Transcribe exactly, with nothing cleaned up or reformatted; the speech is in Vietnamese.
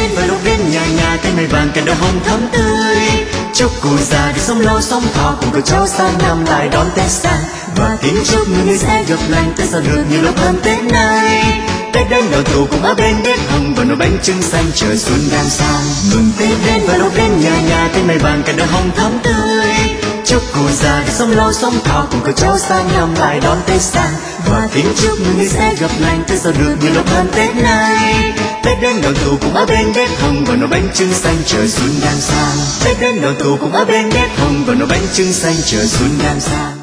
đến vào lúc đến nhà nhà cây mai vàng cành đào hồng thắm tươi. Chúc cụ già được sống lâu sống thọ, cùng cậu cháu sang năm lại đón Tết sang. Và kính chúc người người sẽ gặp lành, Tết sao được nhiều lúc hơn Tết nay. Tết đến đầu tù cùng ở bên bếp hồng, và nồi bánh trưng xanh chờ xuân đang sang. Mừng Tết đến vào lúc đến nhà nhà cây mai vàng cành đào hồng thắm tươi. Chúc cụ già được sống lâu sống thọ, cùng cậu cháu sang năm lại đón Tết sang. Và kính chúc người người sẽ gặp lành, Tết sao được nhiều lúc hơn Tết nay. Tết đến đầu tù cùng ở bên bếp hồng, và nồi bánh trưng xanh chờ xuân đang sang. Tết đến đầu tù cùng ở bên bếp hồng, và nồi bánh trưng xanh chờ xuân đang sang.